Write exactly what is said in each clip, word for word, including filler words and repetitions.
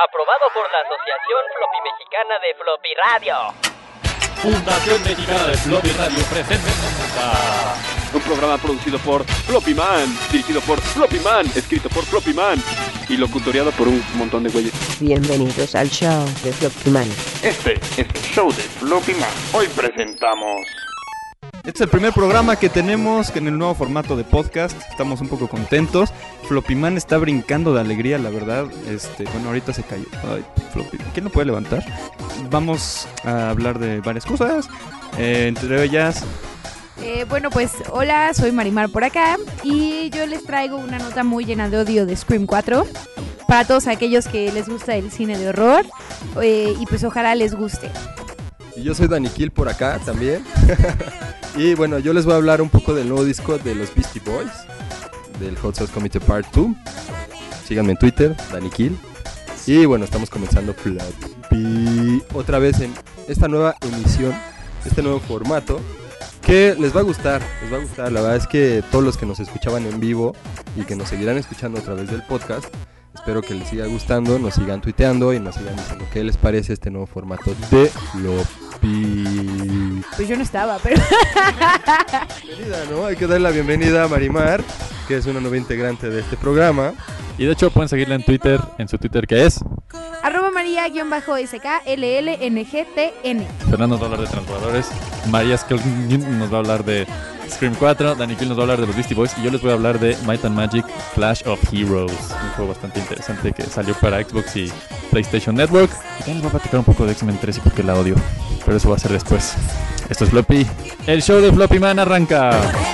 Aprobado por la Asociación Floppy Mexicana de Floppy Radio. Fundación Mexicana de Floppy Radio presenta un programa producido por Floppy Man, dirigido por Floppy Man, escrito por Floppy Man y locutoriado por un montón de güeyes. Bienvenidos al show de Floppy Man. Este es el show de Floppy Man. Hoy presentamos... Este es el primer programa que tenemos en el nuevo formato de podcast. Estamos un poco contentos. Floppy Man está brincando de alegría, la verdad. Este, bueno, ahorita se cayó. Ay, Floppy, ¿quién lo puede levantar? Vamos a hablar de varias cosas, eh, entre ellas... Eh, bueno, pues hola, soy Marimar por acá y yo les traigo una nota muy llena de odio de Scream cuatro para todos aquellos que les gusta el cine de horror, eh, y pues ojalá les guste. Y yo soy Daniquil por acá también. Y bueno, yo les voy a hablar un poco del nuevo disco de los Beastie Boys, del Hot Sauce Committee Part dos. Síganme en Twitter, Daniquil. Y bueno, estamos comenzando Floppy otra vez en esta nueva emisión, este nuevo formato, que les va a gustar, les va a gustar. La verdad es que todos los que nos escuchaban en vivo y que nos seguirán escuchando a través del podcast, espero que les siga gustando, nos sigan tuiteando y nos sigan diciendo qué les parece este nuevo formato de Floppy. Pues yo no estaba, pero... Bienvenida, ¿no? Hay que dar la bienvenida a Marimar, que es una nueva integrante de este programa. Y de hecho pueden seguirla en Twitter, en su Twitter que es arroba maría-S K L L N G T N. Fernando nos va a hablar de Transbordadores, María Skelton nos va a hablar de Scream cuatro, Dani Kill nos va a hablar de los Beastie Boys y yo les voy a hablar de Might and Magic Clash of Heroes, un juego bastante interesante que salió para Xbox y PlayStation Network. Y también les voy a platicar un poco de X-Men tres y por qué la odio, pero eso va a ser después. Esto es Floppy, el show de Floppy Man arranca.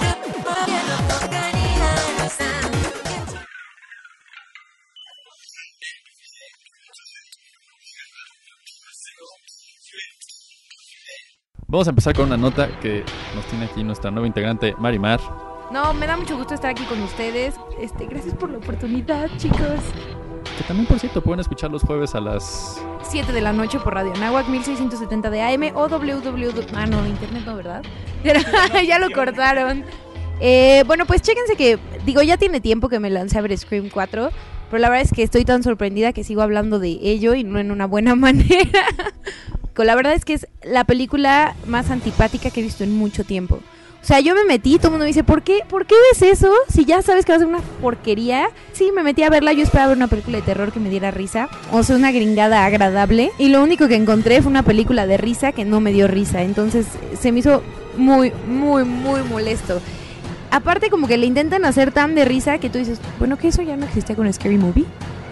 Vamos a empezar con una nota que nos tiene aquí nuestra nueva integrante, Marimar. No, me da mucho gusto estar aquí con ustedes. Este, gracias por la oportunidad, chicos. Que también, por cierto, pueden escuchar los jueves a las siete de la noche por Radio Anáhuac, mil seiscientos setenta de A M o doble u doble u doble u... Ah, no, internet no, ¿verdad? Ya lo cortaron. Eh, bueno, pues chéquense que, digo, ya tiene tiempo que me lancé a ver Scream cuatro, pero la verdad es que estoy tan sorprendida que sigo hablando de ello y no en una buena manera. La verdad es que es la película más antipática que he visto en mucho tiempo. O sea, yo me metí, todo el mundo me dice, ¿por qué? ¿Por qué ves eso? Si ya sabes que va a ser una porquería. Sí, me metí a verla, yo esperaba ver una película de terror que me diera risa. O sea, una gringada agradable. Y lo único que encontré fue una película de risa que no me dio risa. Entonces, se me hizo muy, muy, muy molesto. Aparte, como que le intentan hacer tan de risa que tú dices, bueno, que eso ya no existía con Scary Movie.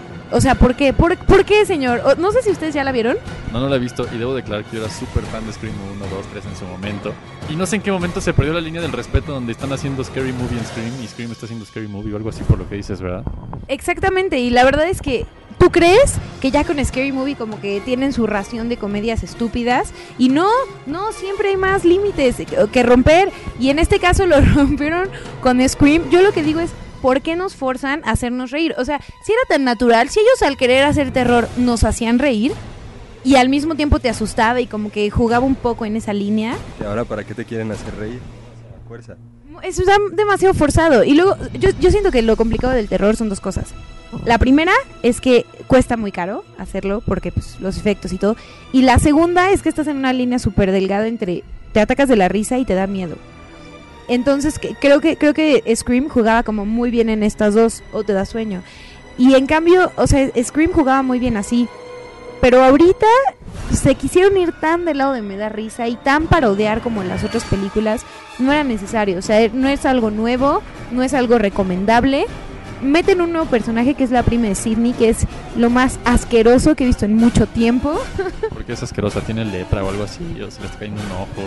O sea, ¿por qué? ¿Por, ¿por qué, señor? O, no sé si ustedes ya la vieron. No, no la he visto y debo declarar que yo era súper fan de Scream uno, dos, tres en su momento. Y no sé en qué momento se perdió la línea del respeto donde están haciendo Scary Movie en Scream y Scream está haciendo Scary Movie o algo así por lo que dices, ¿verdad? Exactamente, y la verdad es que tú crees que ya con Scary Movie como que tienen su ración de comedias estúpidas y no, no, siempre hay más límites que romper y en este caso lo rompieron con Scream. Yo lo que digo es, ¿por qué nos forzan a hacernos reír? O sea, si era tan natural, si ellos al querer hacer terror nos hacían reír y al mismo tiempo te asustaba y como que jugaba un poco en esa línea. ¿Y ahora para qué te quieren hacer reír? Fuerza. Eso está demasiado forzado. Y luego, yo, yo siento que lo complicado del terror son dos cosas. La primera es que cuesta muy caro hacerlo porque pues los efectos y todo. Y la segunda es que estás en una línea súper delgada entre te atacas de la risa y te da miedo. Entonces que, creo que creo que Scream jugaba como muy bien en estas dos, o te da sueño. Y en cambio, o sea, Scream jugaba muy bien así. Pero ahorita se quisieron ir tan del lado de me da risa y tan parodiar como en las otras películas. No era necesario, o sea, no es algo nuevo, no es algo recomendable. Meten un nuevo personaje que es la prima de Sidney, que es lo más asqueroso que he visto en mucho tiempo. ¿Por qué es asquerosa? ¿Tiene lepra o algo así? ¿O se le está cayendo un ojo?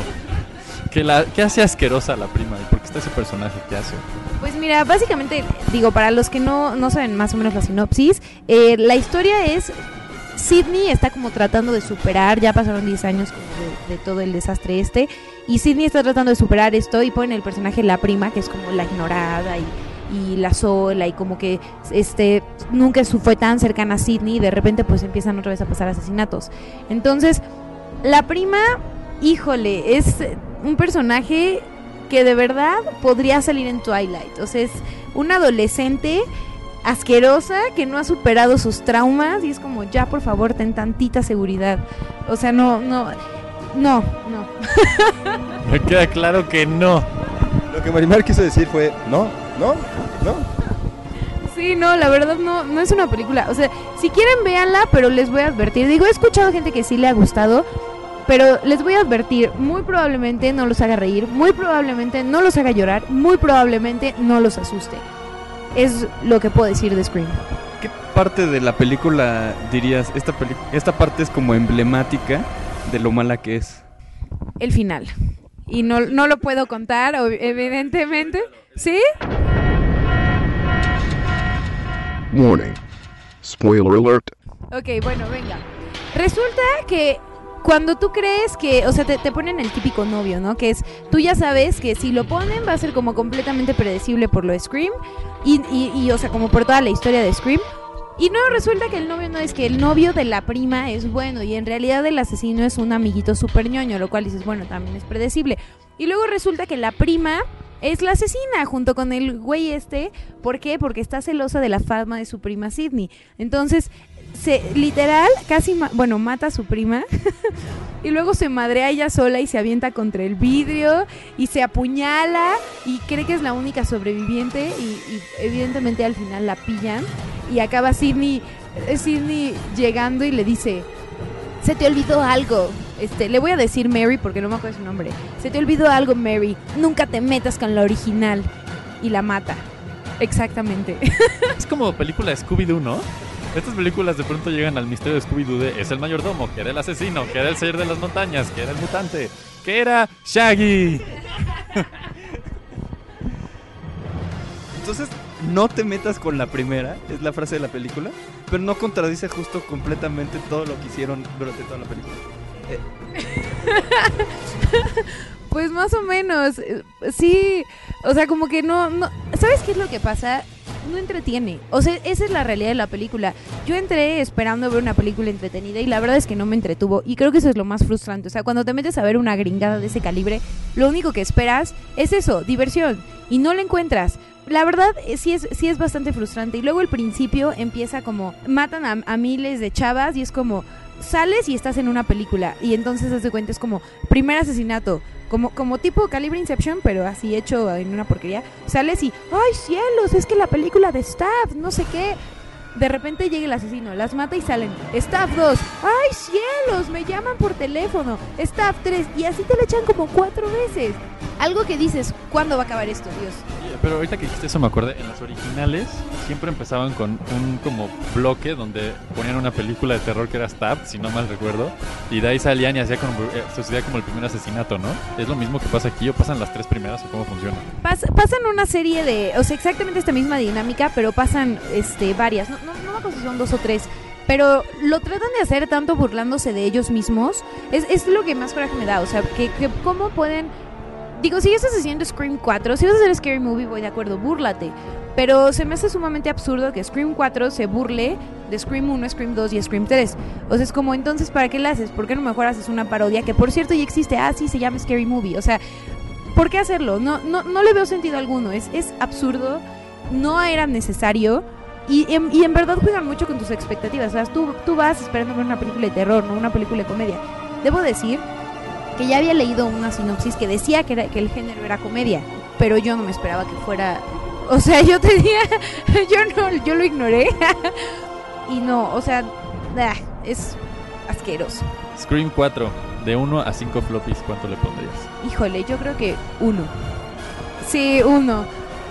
¿Qué, la, ¿Qué hace asquerosa la prima? ¿Y por qué está ese personaje? ¿Qué hace? Pues mira, básicamente, digo, para los que no, no saben más o menos la sinopsis, eh, la historia es... Sidney está como tratando de superar, ya pasaron diez años como de, de todo el desastre este, y Sidney está tratando de superar esto y ponen el personaje la prima, que es como la ignorada y, y la sola y como que este nunca fue tan cercana a Sidney y de repente pues empiezan otra vez a pasar asesinatos. Entonces, la prima, híjole, es un personaje que de verdad podría salir en Twilight, o sea, es un adolescente asquerosa, que no ha superado sus traumas y es como, ya por favor, ten tantita seguridad. O sea, no, no, no, no. Me queda claro que no. Lo que Marimar quiso decir fue, no, no, no. Sí, no, la verdad no, no es una película. O sea, si quieren véanla, pero les voy a advertir. Digo, he escuchado gente que sí le ha gustado, pero les voy a advertir, muy probablemente no los haga reír, muy probablemente no los haga llorar, muy probablemente no los asuste. Es lo que puedo decir de Scream. ¿Qué parte de la película dirías, esta, peli- esta parte es como emblemática de lo mala que es? El final. Y no, no lo puedo contar, ob- evidentemente. ¿Sí? Warning. Spoiler alert. Ok, bueno, venga. Resulta que cuando tú crees que, o sea, te, te ponen el típico novio, ¿no? Que es, tú ya sabes que si lo ponen va a ser como completamente predecible por lo de Scream y, y, y, o sea, como por toda la historia de Scream. Y no, resulta que el novio no es que el novio de la prima es bueno y en realidad el asesino es un amiguito súper ñoño, lo cual dices, bueno, también es predecible. Y luego resulta que la prima es la asesina junto con el güey este. ¿Por qué? Porque está celosa de la fama de su prima Sydney. Entonces, se, literal, casi, ma- bueno, mata a su prima y luego se madrea ella sola y se avienta contra el vidrio y se apuñala y cree que es la única sobreviviente y, y evidentemente al final la pillan y acaba Sydney, eh, Sydney llegando y le dice, se te olvidó algo. Este, le voy a decir Mary porque no me acuerdo su nombre. Se te olvidó algo, Mary. Nunca te metas con la original. Y la mata. Exactamente. Es como película de Scooby-Doo, ¿no? Estas películas de pronto llegan al misterio de Scooby-Doo de es el mayordomo, que era el asesino, que era el señor de las montañas, que era el mutante, que era Shaggy. Entonces, no te metas con la primera, es la frase de la película, pero no contradice justo completamente todo lo que hicieron durante toda la película. Eh, Pues más o menos. eh, Sí, o sea, como que no, no... ¿Sabes qué es lo que pasa? No entretiene. O sea, esa es la realidad de la película. Yo entré esperando ver una película entretenida y la verdad es que no me entretuvo. Y creo que eso es lo más frustrante. O sea, cuando te metes a ver una gringada de ese calibre, lo único que esperas es eso, diversión. Y no la encuentras. La verdad, eh, sí es, sí es bastante frustrante. Y luego el principio empieza como... Matan a, a miles de chavas y es como... Sales y estás en una película. Y entonces te das cuenta, es como... Primer asesinato. Como, como tipo Calibre Inception, pero así hecho en una porquería. Sales y, ¡ay, cielos! Es que la película de Staff, no sé qué. De repente llega el asesino, las mata y salen. Staff dos, ¡ay, cielos! Me llaman por teléfono. Staff tres, y así te le echan como cuatro veces. Algo que dices, ¿cuándo va a acabar esto, Dios? Pero ahorita que dijiste eso me acordé, en las originales siempre empezaban con un como bloque donde ponían una película de terror que era Stab, si no mal recuerdo, y de ahí salían y hacía como, eh, sucedía como el primer asesinato, ¿no? ¿Es lo mismo que pasa aquí o pasan las tres primeras o cómo funciona? Pas, pasan una serie de, o sea, exactamente esta misma dinámica, pero pasan este varias, no, no, no me acuerdo si son dos o tres. Pero lo tratan de hacer tanto burlándose de ellos mismos. Es, es lo que más coraje me da. O sea, que, que cómo pueden... Digo, si estás haciendo Scream cuatro, si vas a hacer Scary Movie, voy de acuerdo, búrlate. Pero se me hace sumamente absurdo que Scream cuatro se burle de Scream uno, Scream dos y Scream tres. O sea, es como, entonces, ¿para qué la haces? ¿Por qué no mejor haces una parodia? Que, por cierto, ya existe. Ah, sí, se llama Scary Movie. O sea, ¿por qué hacerlo? No, no, no le veo sentido alguno. Es, es absurdo. No era necesario. Y en, y en verdad juegan mucho con tus expectativas. O sea, tú, tú vas esperando ver una película de terror, no una película de comedia. Debo decir que ya había leído una sinopsis que decía que, era, que el género era comedia, pero yo no me esperaba que fuera... O sea, yo tenía... Yo no, yo lo ignoré. Y no, o sea, ah, es asqueroso. Scream cuatro, de uno a cinco floppies, ¿cuánto le pondrías? Híjole, yo creo que uno. Sí, uno.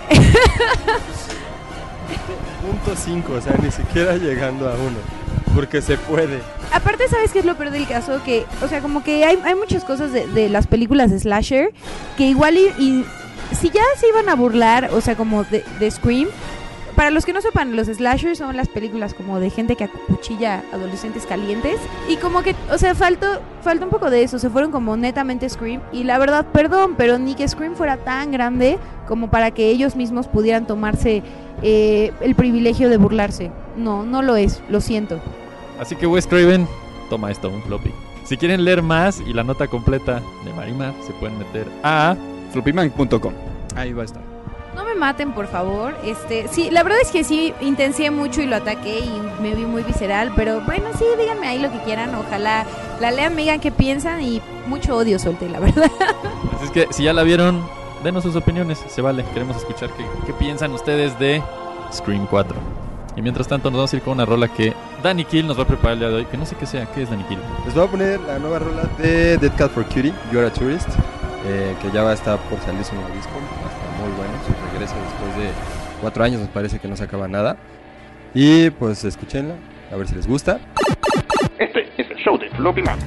punto cinco, o sea, ni siquiera llegando a uno, porque se puede. Aparte, ¿sabes qué es lo peor del caso? Que, o sea, como que hay, hay muchas cosas de, de las películas de slasher que igual y, y si ya se iban a burlar, o sea, como de, de Scream. Para los que no sepan, los slashers son las películas como de gente que acuchilla adolescentes calientes. Y como que, o sea, faltó, faltó un poco de eso. Se fueron como netamente Scream. Y la verdad, perdón, pero ni que Scream fuera tan grande como para que ellos mismos pudieran tomarse eh, el privilegio de burlarse. No, no lo es, lo siento. Así que Wes Craven, toma esto, un floppy. Si quieren leer más y la nota completa de Marimar, se pueden meter a floppyman punto com. Ahí va a estar. No me maten, por favor. Este, sí, la verdad es que sí intencié mucho y lo ataqué y me vi muy visceral, pero bueno, sí, díganme ahí lo que quieran. Ojalá la lean, me digan qué piensan y mucho odio solté, la verdad. Así es que si ya la vieron, denos sus opiniones, se vale. Queremos escuchar qué, qué piensan ustedes de Scream cuatro. Y mientras tanto nos vamos a ir con una rola que Danny Kill nos va a preparar el día de hoy, que no sé qué sea. ¿Qué es Danny Kill? Les voy a poner la nueva rola de Dead Cat for Cutie, You're a Tourist, eh, que ya va a estar por salir su nuevo disco. Va a estar muy bueno, su regreso después de cuatro años, nos parece que no sacaba nada. Y pues escúchenla, a ver si les gusta. Este es el show de Floppy Man.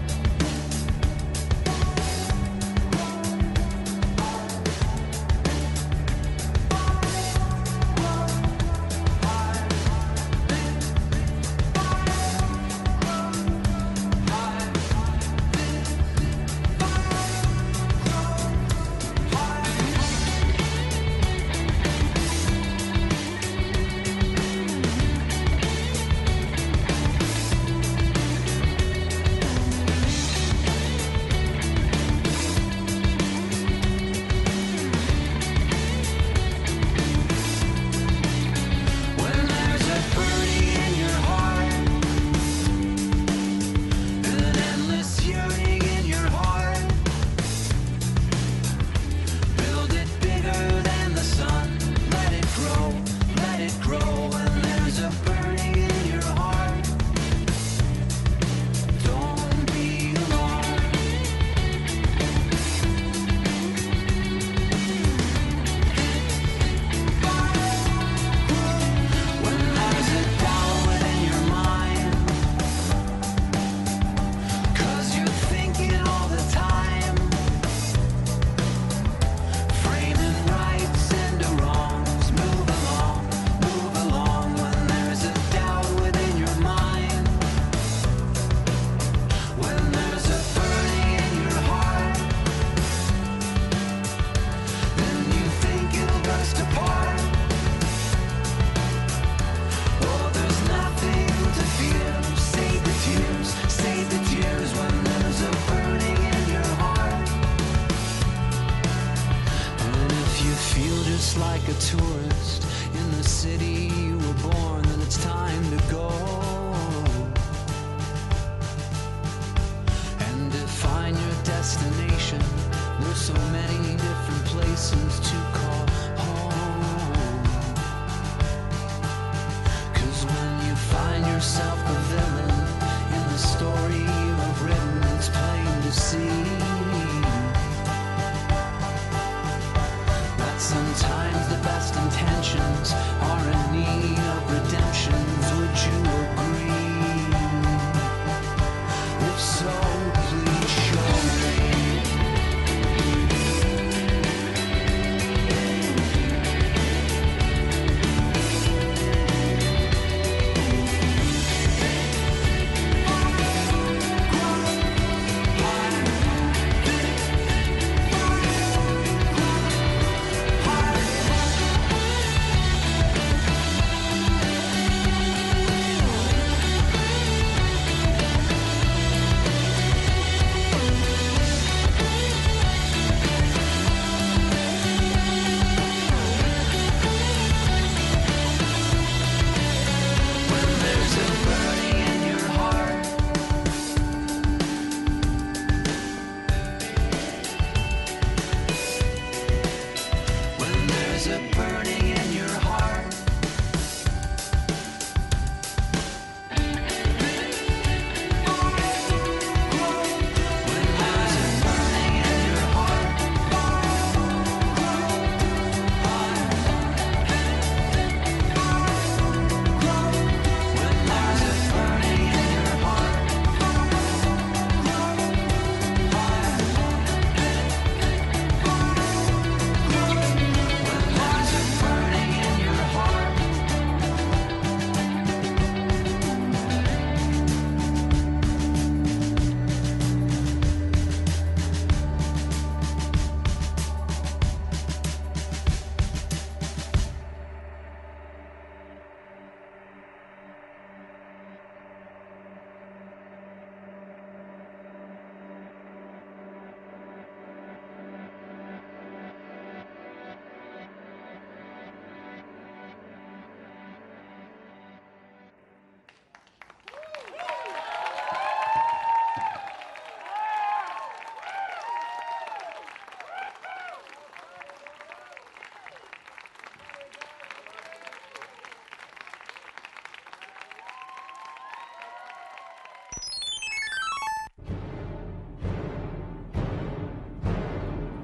Please show me.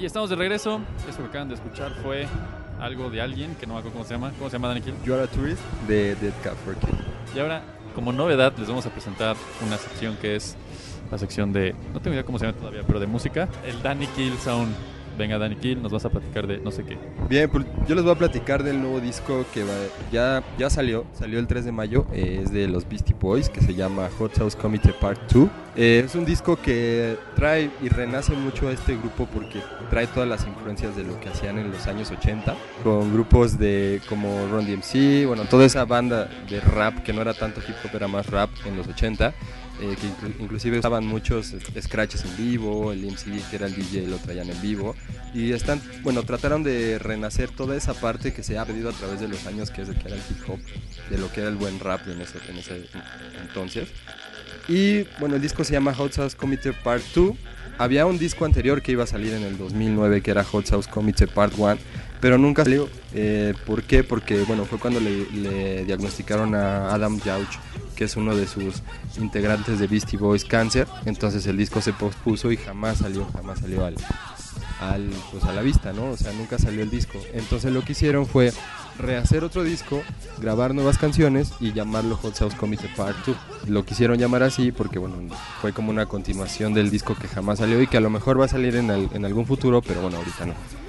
Y estamos de regreso. Esto que acaban de escuchar fue algo de alguien que no me acuerdo cómo se llama. ¿Cómo se llama, Danny Kill? You Are a Tourist de Dead Cat for Kid. Y ahora, como novedad, les vamos a presentar una sección que es la sección de, no tengo idea cómo se llama todavía, pero de música, el Danny Kill Sound. Venga, Danny Kill, nos vas a platicar de no sé qué. Bien, pues yo les voy a platicar del nuevo disco que va, ya, ya salió, salió el tres de mayo, eh, es de los Beastie Boys, que se llama Hot Sauce Committee Part dos. Eh, es un disco que trae y renace mucho a este grupo porque trae todas las influencias de lo que hacían en los años ochenta, con grupos de como Run D M C, bueno, toda esa banda de rap que no era tanto hip hop, era más rap en los ochenta. Eh, que inclu- inclusive usaban muchos scratches en vivo, el M C que era el D J lo traían en vivo y están, bueno, trataron de renacer toda esa parte que se ha perdido a través de los años, que es de que era el hip hop, de lo que era el buen rap en ese, en ese entonces. Y bueno, el disco se llama Hot Sauce Committee Part dos. Había un disco anterior que iba a salir en el dos mil nueve que era Hot Sauce Committee Part uno, pero nunca salió. Eh, ¿Por qué? Porque bueno, fue cuando le, le diagnosticaron a Adam Yauch, que es uno de sus integrantes de Beastie Boys, cáncer. Entonces el disco se pospuso y jamás salió, jamás salió al, al, pues a la vista, ¿no? O sea, nunca salió el disco. Entonces lo que hicieron fue rehacer otro disco, grabar nuevas canciones y llamarlo Hot Sauce Committee Part dos. Lo quisieron llamar así porque bueno, fue como una continuación del disco que jamás salió y que a lo mejor va a salir en, el, en algún futuro, pero bueno, ahorita no.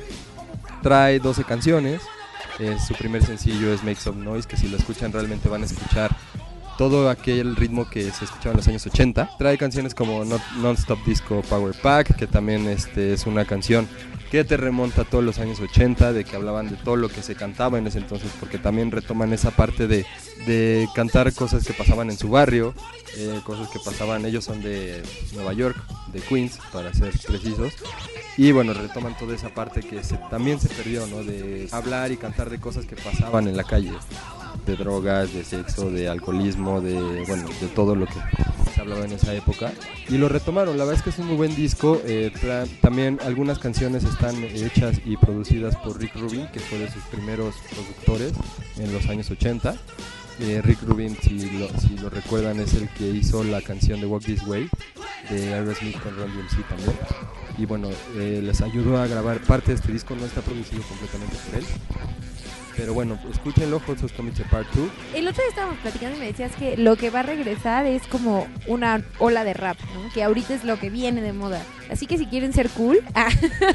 Trae doce canciones, eh, su primer sencillo es Make Some Noise, que si lo escuchan realmente van a escuchar todo aquel ritmo que se escuchaba en los años ochenta. Trae canciones como Not, Non-Stop Disco Power Pack, que también este, es una canción que te remonta a todos los años ochenta, de que hablaban de todo lo que se cantaba en ese entonces, porque también retoman esa parte de, de cantar cosas que pasaban en su barrio, eh, cosas que pasaban, ellos son de Nueva York, de Queens, para ser precisos, y bueno, retoman toda esa parte que se, también se perdió, ¿no? De hablar y cantar de cosas que pasaban en la calle, de drogas, de sexo, de alcoholismo, de bueno, de todo lo que se hablaba en esa época, y lo retomaron. La verdad es que es un muy buen disco. Eh, tra- también algunas canciones están hechas y producidas por Rick Rubin, que fue de sus primeros productores en los años ochenta. Eh, Rick Rubin, si lo, si lo recuerdan, es el que hizo la canción de Walk This Way de Aerosmith con Run D M C también, y bueno, eh, les ayudó a grabar parte de este disco. No está producido completamente por él, pero bueno, escúchenlo, Hot Sauce Committee Part dos. El otro día estábamos platicando y me decías que lo que va a regresar es como una ola de rap, ¿no? Que ahorita es lo que viene de moda. Así que si quieren ser cool, ah,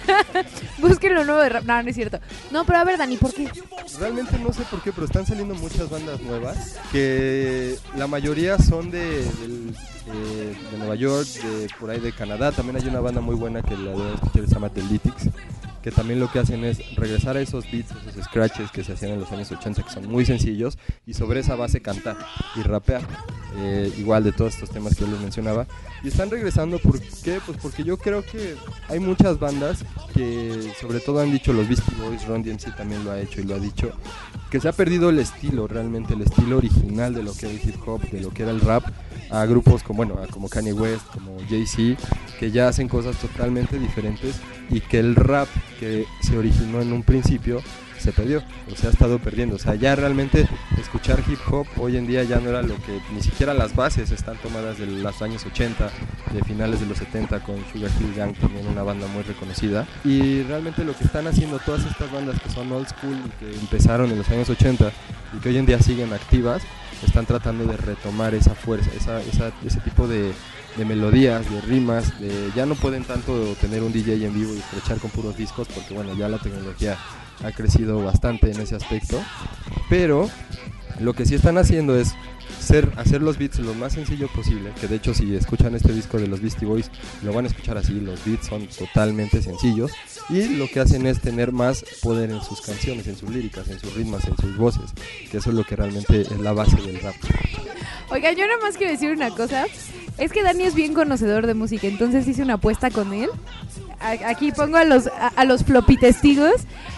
busquen lo nuevo de rap. No, no es cierto. No, pero a ver, Dani, ¿por qué? Realmente no sé por qué, pero están saliendo muchas bandas nuevas, que la mayoría son de, del, eh, de Nueva York, de por ahí de Canadá. También hay una banda muy buena que la deben escuchar, se llama The Lytics, que también lo que hacen es regresar a esos beats, esos scratches que se hacían en los años ochenta, que son muy sencillos, y sobre esa base cantar y rapear, eh, igual de todos estos temas que yo les mencionaba. Y están regresando, ¿por qué? Pues porque yo creo que hay muchas bandas que, sobre todo han dicho los Beastie Boys, Run D M C también lo ha hecho y lo ha dicho, que se ha perdido el estilo, realmente el estilo original de lo que era el hip hop, de lo que era el rap, a grupos como, bueno, como Kanye West, como Jay-Z, que ya hacen cosas totalmente diferentes, y que el rap que se originó en un principio se perdió, o sea, ha estado perdiendo. O sea, ya realmente escuchar hip hop hoy en día ya no era lo que, ni siquiera las bases están tomadas de los años ochenta, de finales de los setenta, con Sugar Hill Gang, también una banda muy reconocida. Y realmente lo que están haciendo todas estas bandas que son old school y que empezaron en los años ochenta y que hoy en día siguen activas, están tratando de retomar esa fuerza, esa, esa, ese tipo de, de melodías, de rimas, de, ya no pueden tanto tener un D J en vivo y estrechar con puros discos, porque bueno, ya la tecnología ha crecido bastante en ese aspecto, pero lo que sí están haciendo es ser, hacer los beats lo más sencillo posible, que de hecho si escuchan este disco de los Beastie Boys lo van a escuchar así, los beats son totalmente sencillos, y lo que hacen es tener más poder en sus canciones, en sus líricas, en sus ritmos, en sus voces, que eso es lo que realmente es la base del rap. Oiga, yo nada más quiero decir una cosa. Es que Dani es bien conocedor de música, entonces hice una apuesta con él. A- aquí pongo a los, a, a los floppy testigos.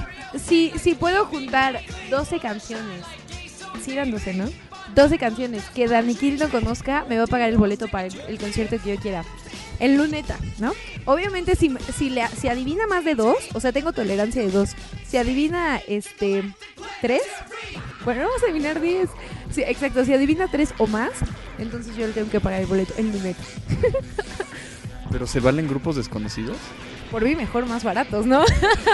Si, si puedo juntar doce canciones, sí eran doce, ¿no? doce canciones que Danny Kill no conozca, me va a pagar el boleto para el, el concierto que yo quiera. En Luneta, ¿no? Obviamente si, si, le, si adivina más de dos, o sea, tengo tolerancia de dos. Si adivina este tres, bueno, vamos a adivinar diez. Sí, exacto, si adivina tres o más, entonces yo le tengo que pagar el boleto en Luneta. ¿Pero se valen grupos desconocidos? por mí mejor más baratos, ¿no?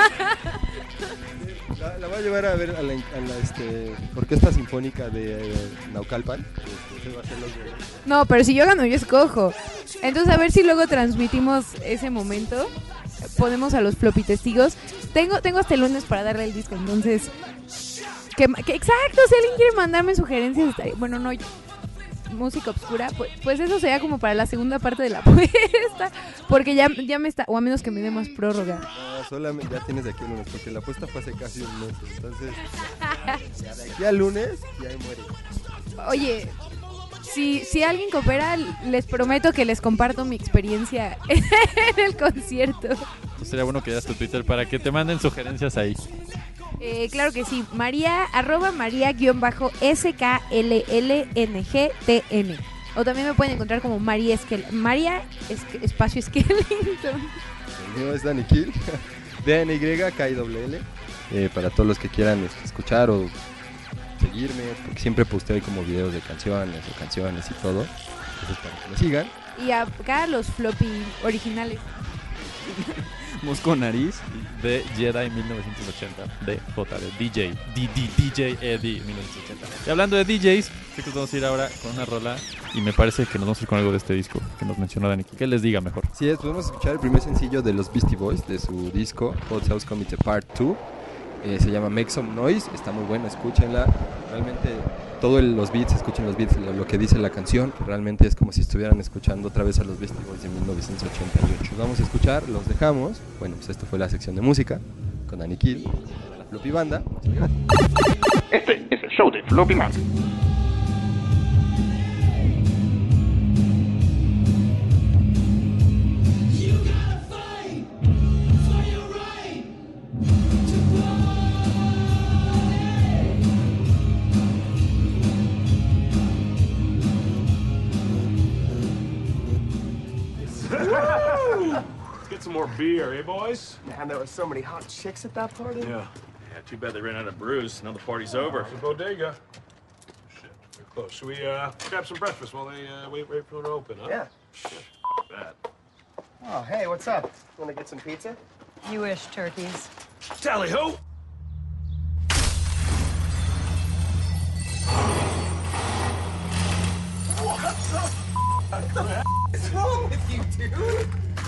La, la voy a llevar a ver a la, a la este, Orquesta Sinfónica de eh, Naucalpan. Este, va a ser los de- No, pero si yo gano, yo escojo. Entonces, a ver si luego transmitimos ese momento. Ponemos a los floppy testigos. Tengo, tengo hasta el lunes para darle el disco, entonces... Que, que exacto, si alguien quiere mandarme sugerencias, estaría- bueno, no, música obscura, pues, pues eso sería como para la segunda parte de la apuesta, porque ya, ya me está, o a menos que me dé más prórroga. No, solamente ya tienes de aquí al lunes, porque la apuesta fue hace casi un mes. Entonces, ya de aquí al lunes, ya ahí muere. Oye, si, si alguien coopera, les prometo que les comparto mi experiencia en el concierto. Sería bueno que das tu Twitter para que te manden sugerencias ahí. Eh, claro que sí, María, arroba María guión bajo S K L L N G T N. O también me pueden encontrar como María Esquel, María es- espacio Skellington. El mío es Dani Kill, D N Y K I L L. Eh, para todos los que quieran este, escuchar o seguirme, porque siempre posteo ahí como videos de canciones o canciones y todo. Entonces, para que me sigan. Y acá los floppy originales. Mosco Nariz. De Jedi mil novecientos ochenta. De J, de D J. D D D J Eddie mil novecientos ochenta. Y hablando de D Js, chicos, vamos a ir ahora con una rola. Y me parece que nos vamos a ir con algo de este disco que nos mencionó Dani. Que les diga mejor. Sí, es, podemos escuchar el primer sencillo de los Beastie Boys, de su disco Hot House Committee Part dos. Eh, se llama Make Some Noise, está muy buena, escúchenla. Realmente todos los beats, escuchen los beats, lo, lo que dice la canción, realmente es como si estuvieran escuchando otra vez a los Beastie Boys de mil novecientos ochenta y ocho. Vamos a escuchar, los dejamos. Bueno, pues esto fue la sección de música con Dani Kill, la Floppy Banda. Muchas gracias. Este es el show de Floppy Man. Let's get some more beer, eh, boys? Man, there were so many hot chicks at that party. Yeah. Yeah, too bad they ran out of brews. Now the party's over. It's a bodega. Shit, we're close. Should we uh, grab some breakfast while they uh, wait, wait for them to open, huh? Yeah. Bad. Oh, hey, what's up? Want to get some pizza? You wish, turkeys. Tally ho! What's wrong with you, dude?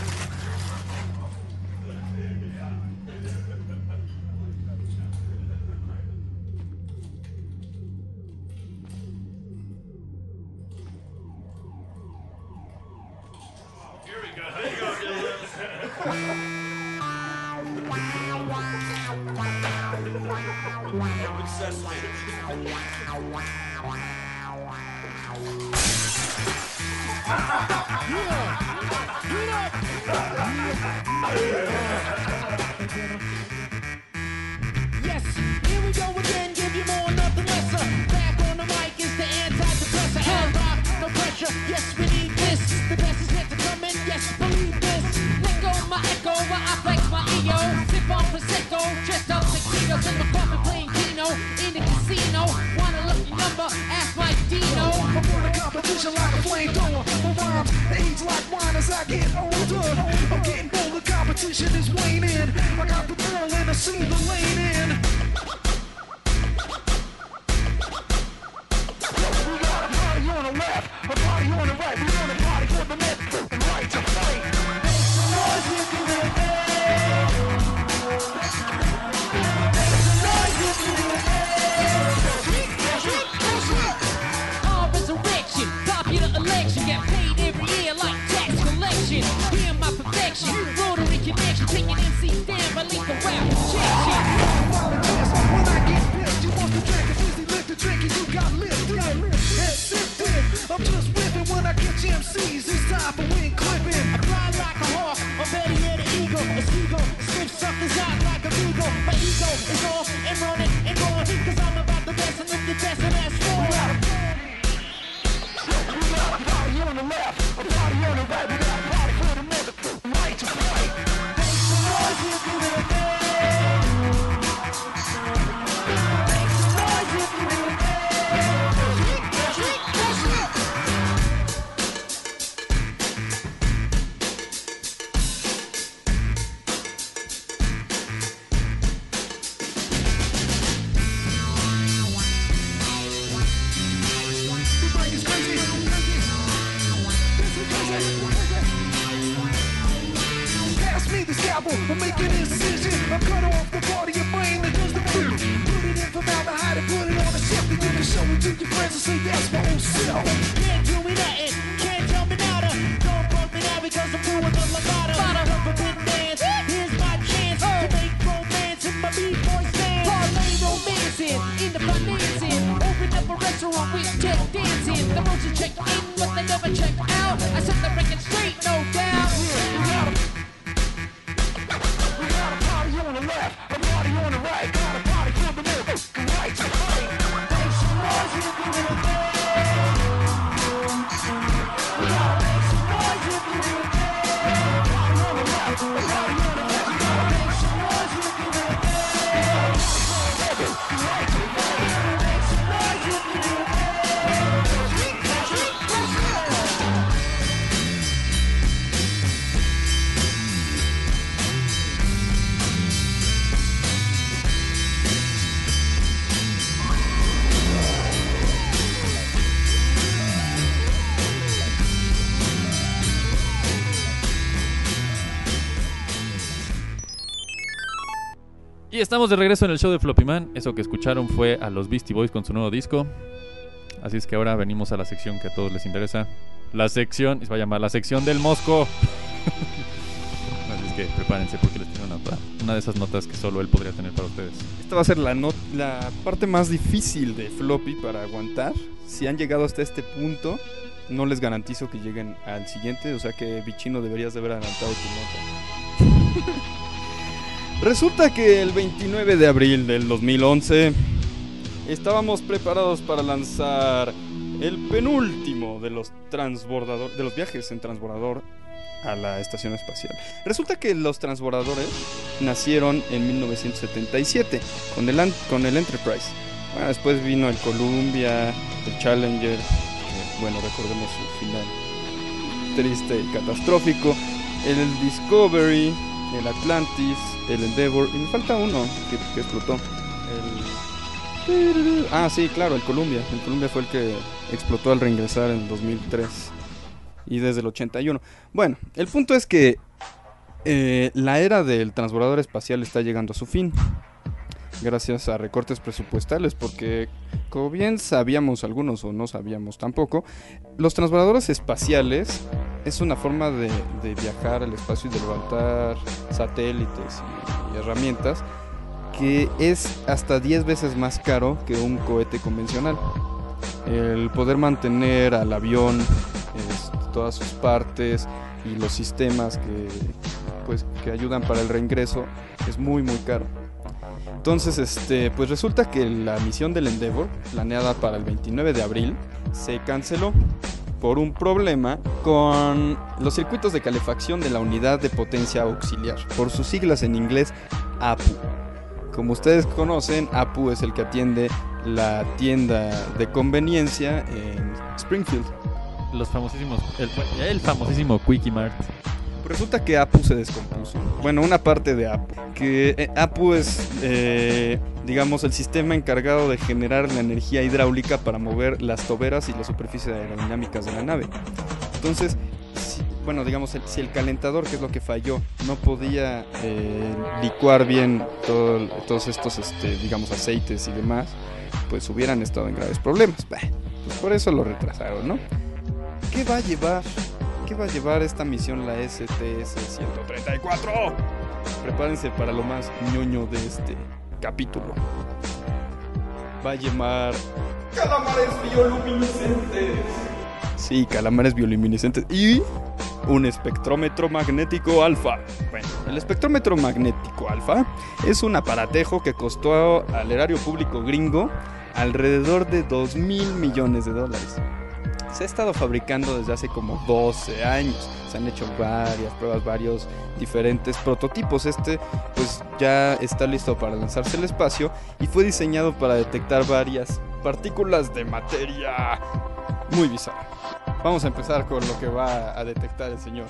Yes, here we go again, give you more, nothing lesser. Back on the mic is the antidepressant. And rock, no pressure, yes, we need this. The best is yet to come in, yes, believe this. Let go my echo, while I flex my ego. Sip on Prosecco, dressed up tuxedos in my coffin playing Keno. In the casino, want a lucky number, ask my Dino. I'm for the competition like a flamethrower. My rhymes age like wine as I get older. I'm getting bolder, competition is waning. I got the ball and I see the lane in. We got a party on the left, a party on the right. We on a party for the left and right to fight. Make some noise if you do it. Make some noise if you do it. All resurrection, popular election, get paid every year like tax collection. Hear my perfection, rotary connection, taking M Cs down by lethal rap projection. When I get pissed, you want to drink, it's easy lift the drink and you got lifted. And sifted, I'm just whipping when I catch M Cs, it's time for wing clipping. I fly like a hawk, or better yet an eagle, a seagull, slip suckers out like a beagle. My ego is off and running and going, cause I'm about the best and if you're testing that's wrong. We got a party on the left, a party on the right, we got a party for the left and right to fight. Make some noise if you do it. Make some noise if you do it. Pass me the scalpel, I'm making a decision. I'm cut off the part of your brain that does the food. Put it in formaldehyde and put it on a shelf, and you can show it to your friends and say that's my old self. Can't do me nothing, can't tell me nada. Don't fuck me now because I'm doing the levada. Love forbidden dance, here's my chance to make romance in my B-boy stance. Parlay romancing, in the financing. Open up a restaurant with tech dancing. The roaches check in, but they never check out. I set the record straight, no doubt. We got a, we got a party on the left, a party on the right. Got a party for the middle, right to right. Make some noise if you're gonna dance. We gotta make some noise if you're gonna dance. Party on the left, a party on the left. We gotta make some noise if you're gonna dance. Right to right. Make some noise if you're gonna dance. Y estamos de regreso en el show de Floppy Man. Eso que escucharon fue a los Beastie Boys con su nuevo disco. Así es que ahora venimos a la sección que a todos les interesa. La sección, se va a llamar la sección del Mosco. Así es que prepárense porque les tengo una nota. Una de esas notas que solo él podría tener para ustedes. Esta va a ser la, not- la parte más difícil de Floppy para aguantar. Si han llegado hasta este punto, no les garantizo que lleguen al siguiente. O sea que, Bichino, deberías de haber adelantado tu nota. Resulta que el veintinueve de abril del dos mil once estábamos preparados para lanzar el penúltimo de los transbordador, de los viajes en transbordador a la estación espacial. Resulta que los transbordadores nacieron en mil novecientos setenta y siete con el, con el Enterprise. Bueno, después vino el Columbia, el Challenger, que, bueno, recordemos su final triste y catastrófico, el Discovery, el Atlantis, el Endeavour, y me falta uno que, que explotó. El... Ah, sí, claro, el Columbia. El Columbia fue el que explotó al reingresar en dos mil tres y desde el ochenta y uno. Bueno, el punto es que eh, la era del transbordador espacial está llegando a su fin, gracias a recortes presupuestales, porque como bien sabíamos algunos o no sabíamos tampoco, los transbordadores espaciales es una forma de, de viajar al espacio y de levantar satélites y, y herramientas que es hasta diez veces más caro que un cohete convencional. El poder mantener al avión, es, todas sus partes y los sistemas que, pues, que ayudan para el reingreso es muy muy caro. Entonces, este, pues resulta que la misión del Endeavour, planeada para el veintinueve de abril, se canceló por un problema con los circuitos de calefacción de la unidad de potencia auxiliar, por sus siglas en inglés A P U. Como ustedes conocen, A P U es el que atiende la tienda de conveniencia en Springfield. Los famosísimos, el, el famosísimo Quickie Mart. Resulta que A P U se descompuso. Bueno, una parte de A P U. Que eh, A P U es, eh, digamos, el sistema encargado de generar la energía hidráulica para mover las toberas y las superficies aerodinámicas de la nave. Entonces, si, bueno, digamos, el, si el calentador, que es lo que falló, no podía eh, licuar bien todo, todos estos, este, digamos, aceites y demás, pues hubieran estado en graves problemas. Bah, pues por eso lo retrasaron, ¿no? ¿Qué va a llevar? ¿Qué va a llevar esta misión, la S T S ciento treinta y cuatro? Prepárense para lo más ñoño de este capítulo. Va a llamar calamares bioluminiscentes. Sí, calamares bioluminiscentes y un espectrómetro magnético alfa. Bueno, el espectrómetro magnético alfa es un aparatejo que costó al erario público gringo alrededor de dos mil millones de dólares. Se ha estado fabricando desde hace como doce años. Se han hecho varias pruebas, varios diferentes prototipos. Este pues ya está listo para lanzarse al espacio y fue diseñado para detectar varias partículas de materia muy bizarra. Vamos a empezar con lo que va a detectar el señor.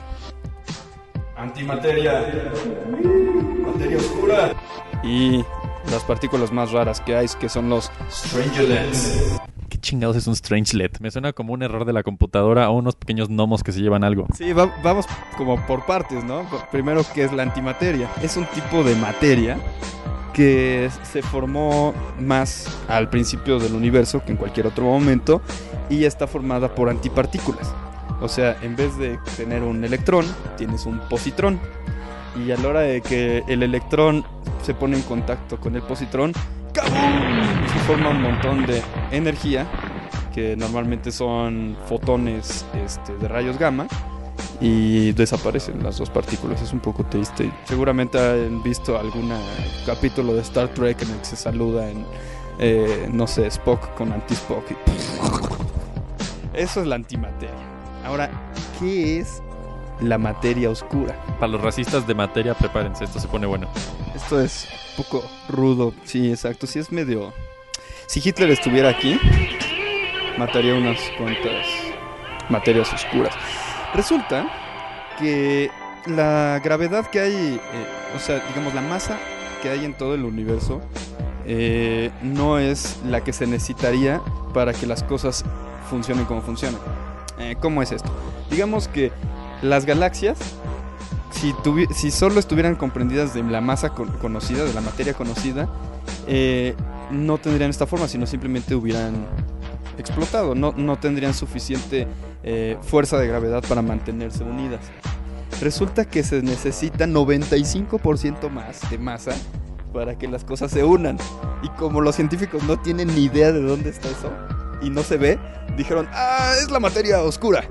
Antimateria, materia oscura y las partículas más raras que hay, que son los Strangelets. ¿Qué chingados es un Strangelet? Me suena como un error de la computadora o unos pequeños gnomos que se llevan algo. Sí, va- vamos como por partes, ¿no? Primero, ¿qué es la antimateria? Es un tipo de materia que se formó más al principio del universo que en cualquier otro momento y está formada por antipartículas. O sea, en vez de tener un electrón, tienes un positrón. Y a la hora de que el electrón se pone en contacto con el positrón, ¡cabum!, se forma un montón de energía, que normalmente son fotones este, de rayos gamma, y desaparecen las dos partículas. Es un poco triste. Seguramente han visto algún capítulo de Star Trek en el que se saluda en, eh, no sé, Spock con anti-Spock. Y... eso es la antimateria. Ahora, ¿qué es la materia oscura? Para los racistas de materia, prepárense, esto se pone bueno. Esto es un poco rudo, sí, exacto. Sí, es medio... Si Hitler estuviera aquí, mataría unas cuantas materias oscuras. Resulta que la gravedad que hay, eh, o sea, digamos, la masa que hay en todo el universo, eh, no es la que se necesitaría para que las cosas funcionen como funcionan. Eh, ¿Cómo es esto? Digamos que las galaxias, si, tuvi- si solo estuvieran comprendidas de la masa con- conocida, de la materia conocida, eh, no tendrían esta forma, sino simplemente hubieran explotado. No, no tendrían suficiente eh, fuerza de gravedad para mantenerse unidas. Resulta que se necesita noventa y cinco por ciento más de masa para que las cosas se unan. Y como los científicos no tienen ni idea de dónde está eso y no se ve, dijeron, ¡ah, es la materia oscura!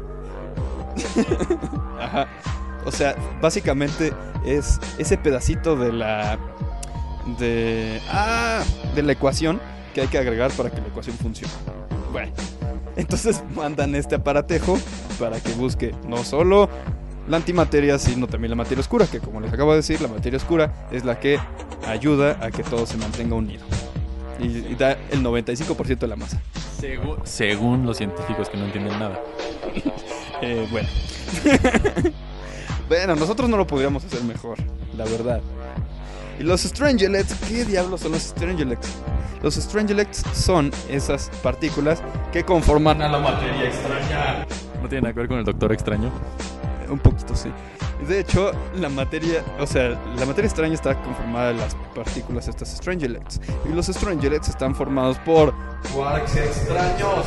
Ajá. O sea, básicamente es ese pedacito de la de ah, de la ecuación que hay que agregar para que la ecuación funcione. Bueno, entonces mandan este aparatejo para que busque no solo la antimateria, sino también la materia oscura, que como les acabo de decir, la materia oscura es la que ayuda a que todo se mantenga unido y, y da el noventa y cinco por ciento de la masa. Según, según los científicos que no entienden nada. Eh, bueno. Bueno, nosotros no lo podríamos hacer mejor, la verdad. Y los Strangelets, ¿qué diablos son los Strangelets? Los Strangelets son esas partículas que conforman a la materia extraña. ¿No tiene nada que ver con el Doctor Extraño? Un poquito, sí. De hecho, la materia, o sea, la materia extraña está conformada de las partículas estas Strangelets. Y los Strangelets están formados por quarks extraños.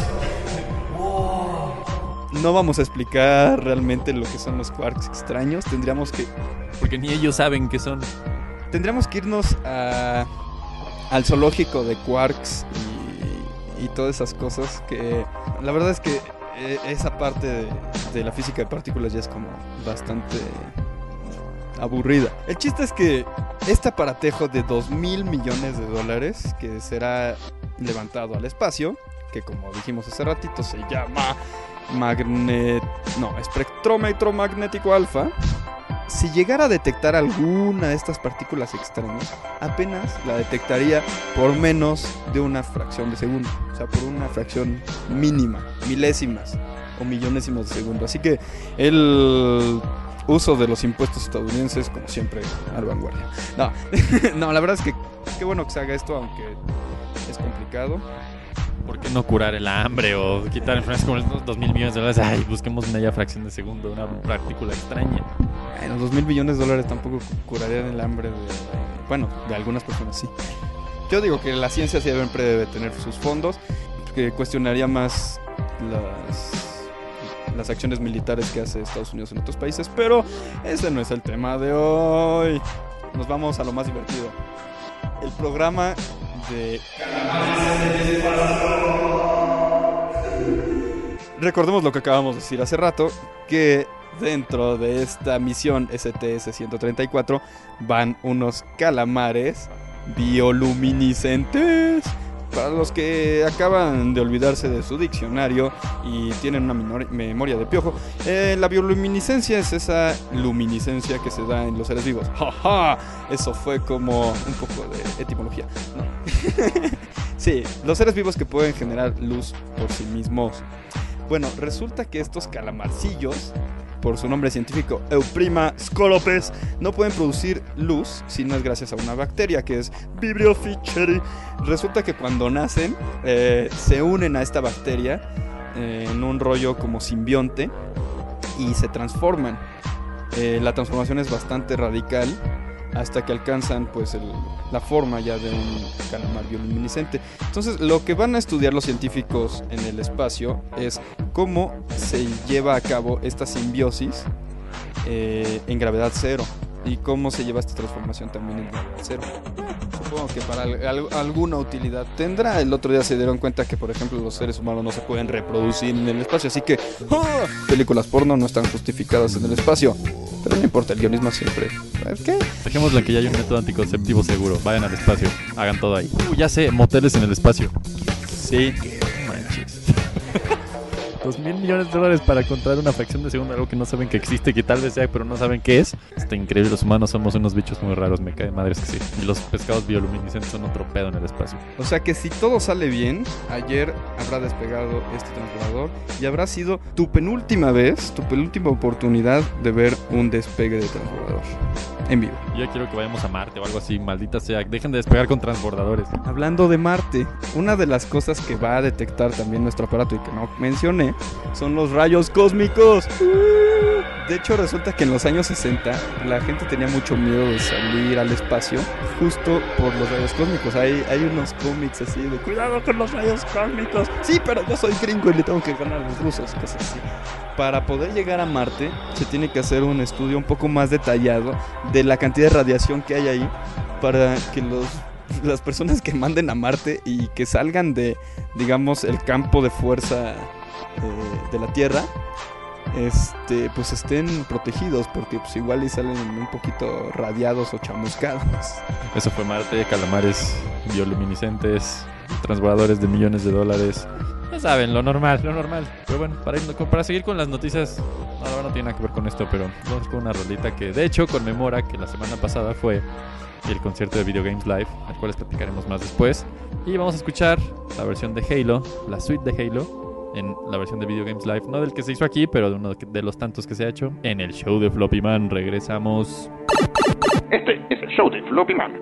No vamos a explicar realmente lo que son los quarks extraños. Tendríamos que... Porque ni ellos saben qué son. Tendríamos que irnos a, al zoológico de quarks y, y todas esas cosas que... La verdad es que eh, esa parte de, de la física de partículas ya es como bastante aburrida. El chiste es que este aparatejo de dos mil millones de dólares que será levantado al espacio, que como dijimos hace ratito se llama... Magnet... No, espectrómetro magnético alfa. Si llegara a detectar alguna de estas partículas extrañas, apenas la detectaría por menos de una fracción de segundo. O sea, por una fracción mínima, milésimas o millonésimas de segundo. Así que el uso de los impuestos estadounidenses, como siempre, a la vanguardia. No, no, la verdad es que qué bueno que se haga esto, aunque es complicado. ¿Por qué no curar el hambre o quitar enfermedades como los dos mil millones de dólares? Ay, busquemos media fracción de segundo, una partícula extraña. Ay, los dos mil millones de dólares tampoco curarían el hambre de... Bueno, de algunas personas sí. Yo digo que la ciencia siempre debe tener sus fondos, que cuestionaría más las, las acciones militares que hace Estados Unidos en otros países, pero ese no es el tema de hoy. Nos vamos a lo más divertido. El programa de... Recordemos lo que acabamos de decir hace rato, que dentro de esta misión S T S ciento treinta y cuatro van unos calamares bioluminiscentes. Para los que acaban de olvidarse de su diccionario y tienen una minor- memoria de piojo, eh, la bioluminiscencia es esa luminiscencia que se da en los seres vivos. ¡Ja, ja! Eso fue como un poco de etimología. No. Sí, los seres vivos que pueden generar luz por sí mismos. Bueno, resulta que estos calamarcillos por su nombre científico Euprima scolopes, no pueden producir luz si no es gracias a una bacteria que es Vibrio fischeri. Resulta que cuando nacen eh, se unen a esta bacteria eh, en un rollo como simbionte y se transforman. Eh, la transformación es bastante radical hasta que alcanzan pues el, la forma ya de un calamar bioluminiscente. Entonces lo que van a estudiar los científicos en el espacio es cómo se lleva a cabo esta simbiosis eh, en gravedad cero y cómo se lleva esta transformación también en gravedad cero. Supongo que para al, al, alguna utilidad tendrá. El otro día se dieron cuenta que por ejemplo los seres humanos no se pueden reproducir en el espacio, así que ¡oh! películas porno no están justificadas en el espacio. Pero no importa, el guionismo siempre. ¿Qué? Dejémoslo en que ya hay un método anticonceptivo seguro. Vayan al espacio, hagan todo ahí. Uh, ya sé, moteles en el espacio. Sí. Manches. Dos mil millones de dólares para encontrar una fracción de segundo, algo que no saben que existe, que tal vez sea, pero no saben qué es. Está increíble, los humanos somos unos bichos muy raros, me cae de madres que sí. Y los pescados bioluminiscentes son otro pedo en el espacio. O sea que si todo sale bien, ayer habrá despegado este transbordador y habrá sido tu penúltima vez, tu penúltima oportunidad de ver un despegue de transbordador en vivo. Yo quiero que vayamos a Marte o algo así, maldita sea. Dejen de despegar con transbordadores. Hablando de Marte, una de las cosas que va a detectar también nuestro aparato y que no mencioné son los rayos cósmicos. De hecho, resulta que en los años sesenta la gente tenía mucho miedo de salir al espacio justo por los rayos cósmicos. Hay, hay unos cómics así de cuidado con los rayos cósmicos. Sí, pero yo soy gringo y le tengo que ganar a los rusos, cosas así. Para poder llegar a Marte se tiene que hacer un estudio un poco más detallado de la cantidad de radiación que hay ahí para que los, las personas que manden a Marte y que salgan de, digamos, el campo de fuerza eh, de la Tierra, este, pues estén protegidos, porque pues igual y salen un poquito radiados o chamuscados. Eso fue Marte, calamares bioluminiscentes, transbordadores de millones de dólares. Ya saben, lo normal, lo normal. Pero bueno, para, ir, para seguir con las noticias, ahora no tiene nada que ver con esto, pero vamos con una rolita que de hecho conmemora que la semana pasada fue el concierto de Video Games Live, al cual les platicaremos más después. Y vamos a escuchar la versión de Halo, la suite de Halo, en la versión de Video Games Live, no del que se hizo aquí, pero de uno de los tantos que se ha hecho en el show de Floppy Man. Regresamos. Este es el show de Floppy Man.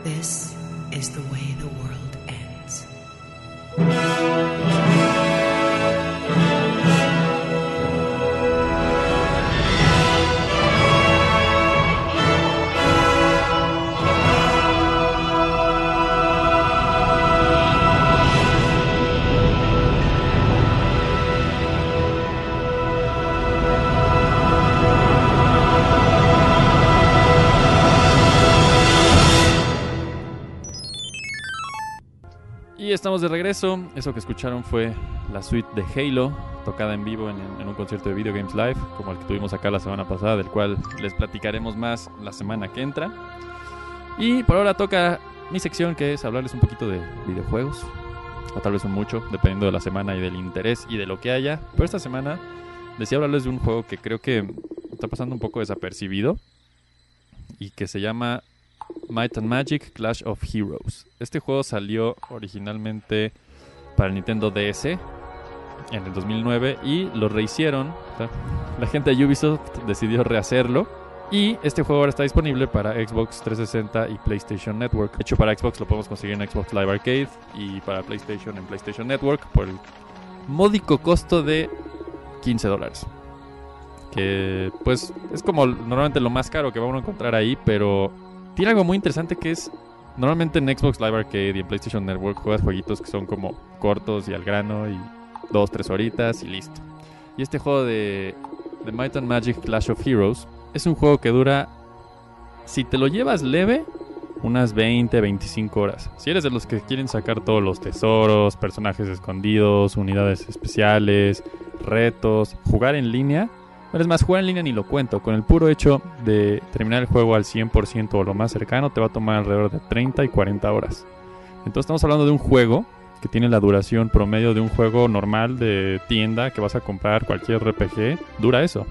This is the way the world ends. Y estamos de regreso. Eso que escucharon fue la suite de Halo, tocada en vivo en, en un concierto de Video Games Live, como el que tuvimos acá la semana pasada, del cual les platicaremos más la semana que entra. Y por ahora toca mi sección, que es hablarles un poquito de videojuegos, o tal vez un mucho, dependiendo de la semana y del interés y de lo que haya. Pero esta semana decía hablarles de un juego que creo que está pasando un poco desapercibido y que se llama Might and Magic Clash of Heroes. Este juego salió originalmente para el Nintendo D S en el dos mil nueve y lo rehicieron. La gente de Ubisoft decidió rehacerlo y este juego ahora está disponible para Xbox trescientos sesenta y PlayStation Network. De hecho, para Xbox lo podemos conseguir en Xbox Live Arcade y para PlayStation en PlayStation Network por el módico costo de quince dólares. Que pues es como normalmente lo más caro que va uno a encontrar ahí, pero tiene algo muy interesante que es, normalmente en Xbox Live Arcade y en PlayStation Network juegas jueguitos que son como cortos y al grano y dos, tres horitas y listo. Y este juego de, de Might and Magic Clash of Heroes es un juego que dura, si te lo llevas leve, unas veinte, veinticinco horas. Si eres de los que quieren sacar todos los tesoros, personajes escondidos, unidades especiales, retos, jugar en línea. Es más, jugar en línea ni lo cuento. Con el puro hecho de terminar el juego al cien por ciento o lo más cercano, te va a tomar alrededor de treinta y cuarenta horas. Entonces estamos hablando de un juego que tiene la duración promedio de un juego normal de tienda que vas a comprar, cualquier R P G, dura eso.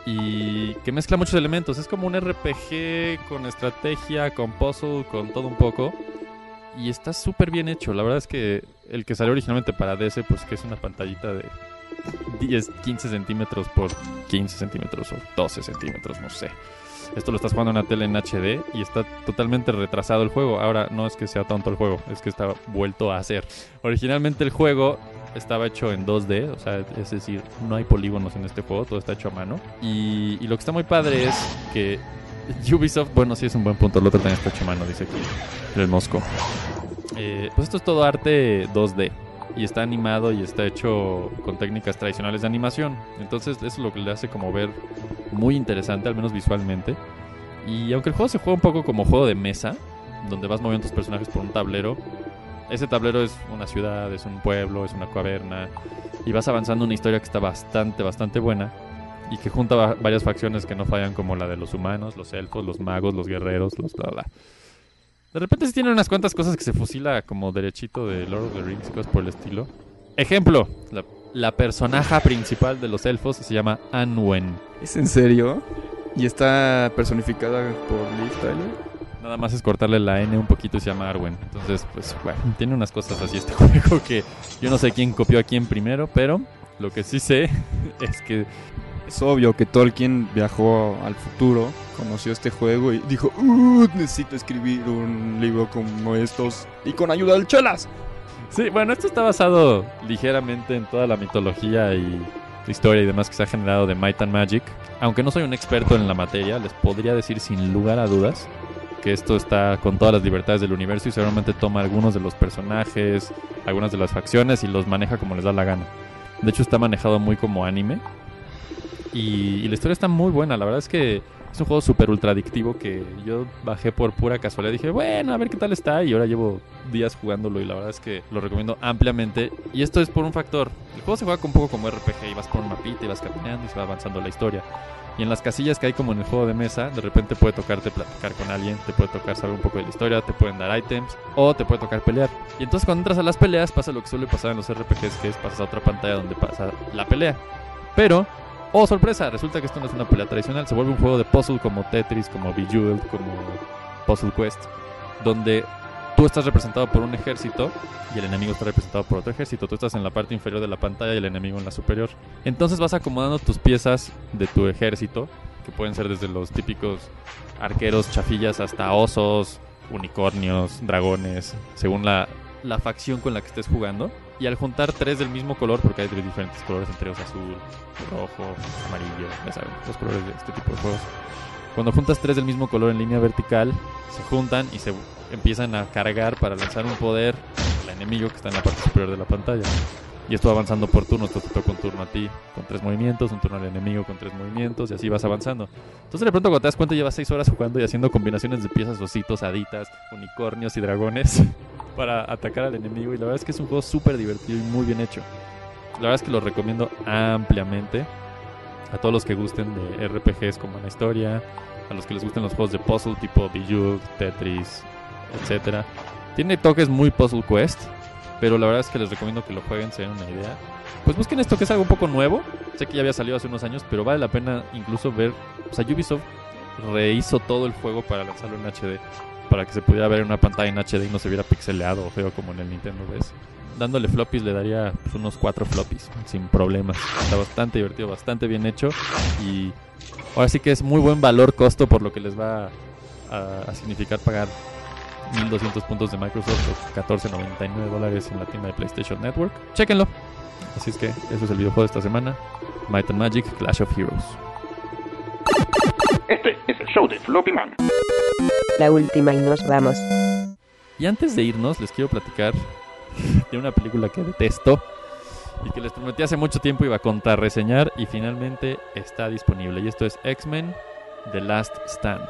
Y que mezcla muchos elementos. Es como un R P G con estrategia, con puzzle, con todo un poco. Y está súper bien hecho. La verdad es que el que salió originalmente para D S, pues que es una pantallita de diez, quince centímetros por quince centímetros o doce centímetros, no sé. Esto lo estás jugando en una tele en H D y está totalmente retrasado el juego. Ahora no es que sea tonto el juego, es que está vuelto a hacer. Originalmente el juego estaba hecho en dos D, o sea, es decir, no hay polígonos en este juego, todo está hecho a mano. Y, y lo que está muy padre es que Ubisoft, bueno, sí es un buen punto, el otro también está hecho a mano, dice aquí el Mosco. Eh, pues esto es todo arte dos D. Y está animado y está hecho con técnicas tradicionales de animación. Entonces eso es lo que le hace como ver muy interesante, al menos visualmente. Y aunque el juego se juega un poco como juego de mesa, donde vas moviendo tus personajes por un tablero, ese tablero es una ciudad, es un pueblo, es una caverna, y vas avanzando una historia que está bastante, bastante buena y que junta va- varias facciones que no fallan, como la de los humanos, los elfos, los magos, los guerreros, los bla bla. De repente sí tiene unas cuantas cosas que se fusila como derechito de Lord of the Rings y cosas por el estilo. Ejemplo, la, la personaje principal de los elfos se llama Anwen. ¿Es en serio? ¿Y está personificada por Liv Tyler? Nada más es cortarle la N un poquito y se llama Arwen. Entonces, pues bueno, tiene unas cosas así este juego que yo no sé quién copió a quién primero, pero lo que sí sé es que es obvio que Tolkien viajó al futuro, conoció este juego y dijo, uh, necesito escribir un libro como estos y con ayuda del Chelas. Sí, bueno, esto está basado ligeramente en toda la mitología y historia y demás que se ha generado de Might and Magic. Aunque no soy un experto en la materia, les podría decir sin lugar a dudas que esto está con todas las libertades del universo y seguramente toma algunos de los personajes, algunas de las facciones y los maneja como les da la gana. De hecho está manejado muy como anime y, y la historia está muy buena. La verdad es que es un juego súper ultra adictivo que yo bajé por pura casualidad. Dije, bueno, a ver qué tal está, y ahora llevo días jugándolo y la verdad es que lo recomiendo ampliamente. Y esto es por un factor: el juego se juega un poco como R P G y vas por un mapita y vas caminando y se va avanzando la historia. Y en las casillas que hay como en el juego de mesa, de repente puede tocarte platicar con alguien, te puede tocar saber un poco de la historia, te pueden dar ítems o te puede tocar pelear. Y entonces cuando entras a las peleas pasa lo que suele pasar en los R P Gs, que es pasas a otra pantalla donde pasa la pelea. Pero, oh sorpresa, resulta que esto no es una pelea tradicional, se vuelve un juego de puzzle como Tetris, como Bejeweled, como Puzzle Quest, donde tú estás representado por un ejército y el enemigo está representado por otro ejército. Tú estás en la parte inferior de la pantalla y el enemigo en la superior. Entonces vas acomodando tus piezas de tu ejército, que pueden ser desde los típicos arqueros chafillas hasta osos, unicornios, dragones, según la, la facción con la que estés jugando. Y al juntar tres del mismo color, porque hay de diferentes colores, entre ellos azul, rojo, amarillo, ya saben, los colores de este tipo de juegos. Cuando juntas tres del mismo color en línea vertical, se juntan y se empiezan a cargar para lanzar un poder al enemigo que está en la parte superior de la pantalla. Y esto va avanzando por turnos, esto te toca un turno a ti con tres movimientos, un turno al enemigo con tres movimientos, y así vas avanzando. Entonces de pronto cuando te das cuenta llevas seis horas jugando y haciendo combinaciones de piezas, ositos, haditas, unicornios y dragones para atacar al enemigo. Y la verdad es que es un juego súper divertido y muy bien hecho. La verdad es que lo recomiendo ampliamente a todos los que gusten de R P Gs con buena historia, a los que les gusten los juegos de puzzle tipo Bejeweled, Tetris, etcétera. Tiene toques muy Puzzle Quest, pero la verdad es que les recomiendo que lo jueguen, se den una idea. Pues busquen esto, que es algo un poco nuevo. Sé que ya había salido hace unos años, pero vale la pena incluso ver. O sea, Ubisoft rehizo todo el juego para lanzarlo en H D, para que se pudiera ver en una pantalla en H D y no se viera pixeleado o feo como en el Nintendo D S. Dándole floppies le daría pues, unos cuatro floppies sin problemas. Está bastante divertido, bastante bien hecho, y ahora sí que es muy buen valor-costo por lo que les va a, a significar pagar mil doscientos puntos de Microsoft o catorce noventa y nueve dólares en la tienda de PlayStation Network. Chéquenlo. Así es que eso es el videojuego de esta semana. Might and Magic Clash of Heroes. Este es el show de Floppy Man. La última y nos vamos. Y antes de irnos les quiero platicar de una película que detesto y que les prometí hace mucho tiempo iba a contrarreseñar, y finalmente está disponible, y esto es X-Men The Last Stand.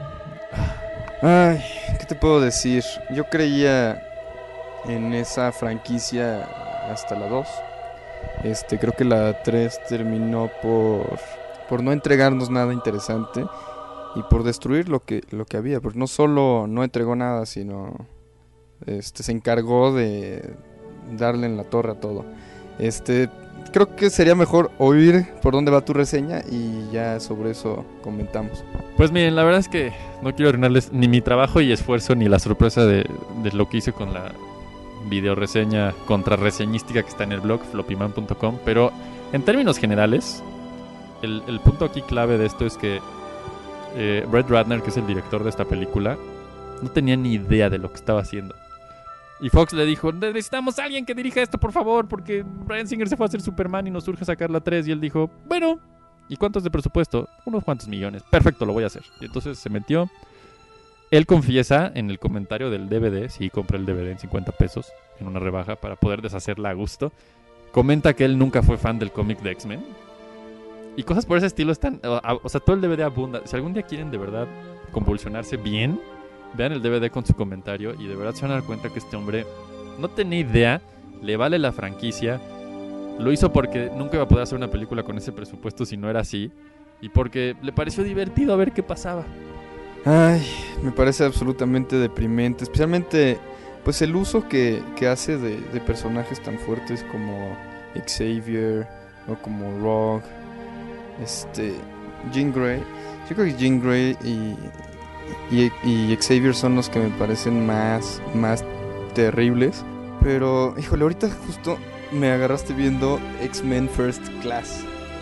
Ay, ¿qué te puedo decir? Yo creía en esa franquicia hasta la dos. Este, creo que la tres terminó por por no entregarnos nada interesante y por destruir lo que lo que había, porque no solo no entregó nada, sino este se encargó de darle en la torre a todo. Este, creo que sería mejor oír por dónde va tu reseña y ya sobre eso comentamos. Pues miren, la verdad es que no quiero arruinarles ni mi trabajo y esfuerzo ni la sorpresa de, de lo que hice con la videoreseña contrarreseñística que está en el blog floppy man punto com, pero en términos generales el, el punto aquí clave de esto es que eh, Brett Ratner, que es el director de esta película, no tenía ni idea de lo que estaba haciendo. Y Fox le dijo, necesitamos a alguien que dirija esto, por favor, porque Bryan Singer se fue a hacer Superman y nos urge sacar la tres. Y él dijo, bueno, ¿y cuánto es de presupuesto? Unos cuantos millones. Perfecto, lo voy a hacer. Y entonces se metió. Él confiesa en el comentario del D V D, sí, compré el D V D en cincuenta pesos, en una rebaja, para poder deshacerla a gusto. Comenta que él nunca fue fan del cómic de X-Men. Y cosas por ese estilo están... O, o sea, todo el D V D abunda. Si algún día quieren de verdad convulsionarse bien, vean el D V D con su comentario y de verdad se van a dar cuenta que este hombre no tenía idea, le vale la franquicia, lo hizo porque nunca iba a poder hacer una película con ese presupuesto si no era así, y porque le pareció divertido a ver qué pasaba. Ay, me parece absolutamente deprimente, especialmente pues el uso que, que hace de, de personajes tan fuertes como Xavier o como Rogue, este, Jean Grey. Yo creo que Jean Grey y Y, y Xavier son los que me parecen más, más terribles. Pero, híjole, ahorita justo me agarraste viendo X-Men First Class.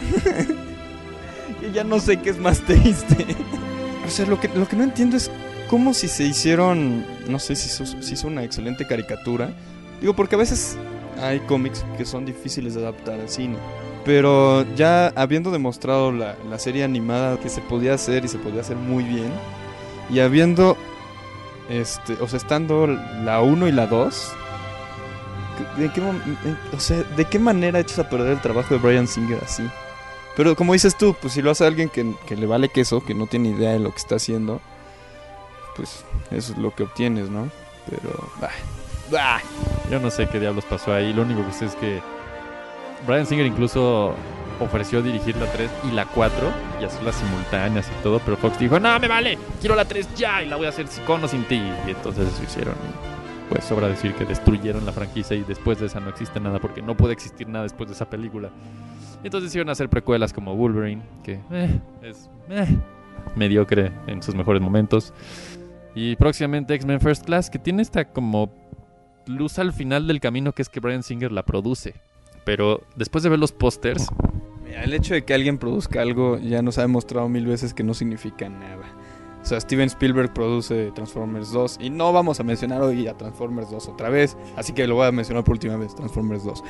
Y ya no sé qué es más triste. O sea, lo que, lo que no entiendo es cómo si se hicieron... No sé si se, si hizo una excelente caricatura. Digo, porque a veces hay cómics que son difíciles de adaptar al cine. Pero ya habiendo demostrado la, la serie animada que se podía hacer y se podía hacer muy bien... Y habiendo, este, o sea, estando la uno y la dos, ¿de qué, o sea, ¿de qué manera echas a perder el trabajo de Bryan Singer así? Pero como dices tú, pues si lo hace alguien que, que le vale queso, que no tiene idea de lo que está haciendo, pues eso es lo que obtienes, ¿no? Pero, bah, bah. Yo no sé qué diablos pasó ahí, lo único que sé es que Bryan Singer incluso ofreció dirigir la tres y la cuatro y hacerlas simultáneas y todo, pero Fox dijo, no, me vale, quiero la tres ya y la voy a hacer con o sin ti, y entonces eso hicieron. Pues sobra decir que destruyeron la franquicia y después de esa no existe nada, porque no puede existir nada después de esa película. Entonces hicieron hacer precuelas como Wolverine, que eh, es eh, mediocre en sus mejores momentos, y próximamente X-Men First Class, que tiene esta como luz al final del camino, que es que Bryan Singer la produce. Pero después de ver los pósters, el hecho de que alguien produzca algo ya nos ha demostrado mil veces que no significa nada. O sea, Steven Spielberg produce Transformers dos y no vamos a mencionar hoy a Transformers dos otra vez, así que lo voy a mencionar por última vez, Transformers dos.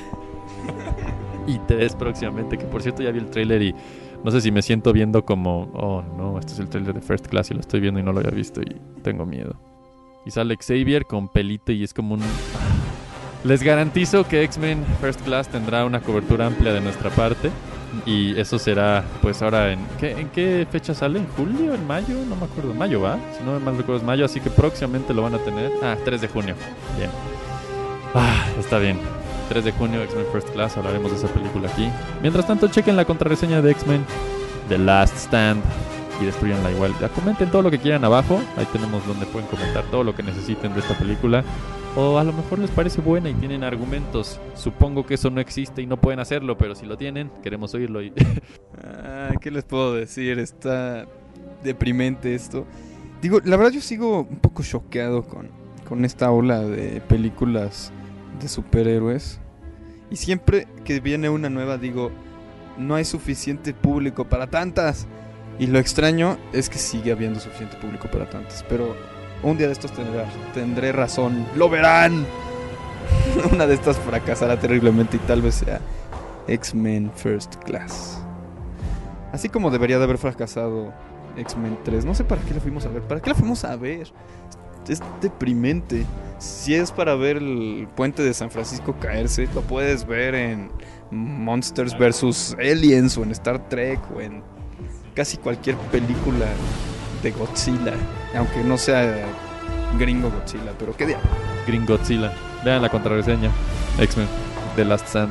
Y tres próximamente, que por cierto ya vi el tráiler y no sé si me siento viendo como, oh no, este es el tráiler de First Class y lo estoy viendo y no lo había visto y tengo miedo. Y sale Xavier con pelito y es como un... Les garantizo que X-Men First Class tendrá una cobertura amplia de nuestra parte. Y eso será, pues ahora, ¿en qué, ¿en qué fecha sale? ¿En julio? ¿En mayo? No me acuerdo. Mayo, ¿va? Si no mal recuerdo es mayo, así que próximamente lo van a tener. Ah, tres de junio. Bien. Ah, está bien. tres de junio, X-Men First Class. Hablaremos de esa película aquí. Mientras tanto, chequen la contrarreseña de X-Men The Last Stand y destruyanla igual. Ya comenten todo lo que quieran abajo. Ahí tenemos donde pueden comentar todo lo que necesiten de esta película. O a lo mejor les parece buena y tienen argumentos. Supongo que eso no existe y no pueden hacerlo, pero si lo tienen, queremos oírlo. Y... ah, ¿qué les puedo decir? Está deprimente esto. Digo, la verdad yo sigo un poco choqueado con, con esta ola de películas de superhéroes. Y siempre que viene una nueva digo, no hay suficiente público para tantas. Y lo extraño es que sigue habiendo suficiente público para tantas. Pero... un día de estos tendré, tendré razón. ¡Lo verán! Una de estas fracasará terriblemente y tal vez sea X-Men First Class. Así como debería de haber fracasado X-Men tres. No sé para qué la fuimos a ver. ¿Para qué la fuimos a ver? Es deprimente. Si es para ver el puente de San Francisco caerse, lo puedes ver en Monsters versus. Aliens o en Star Trek o en casi cualquier película de Godzilla, aunque no sea gringo Godzilla, pero qué diablo. Gringo Godzilla. Vean la contrarreseña. X-Men The Last Stand.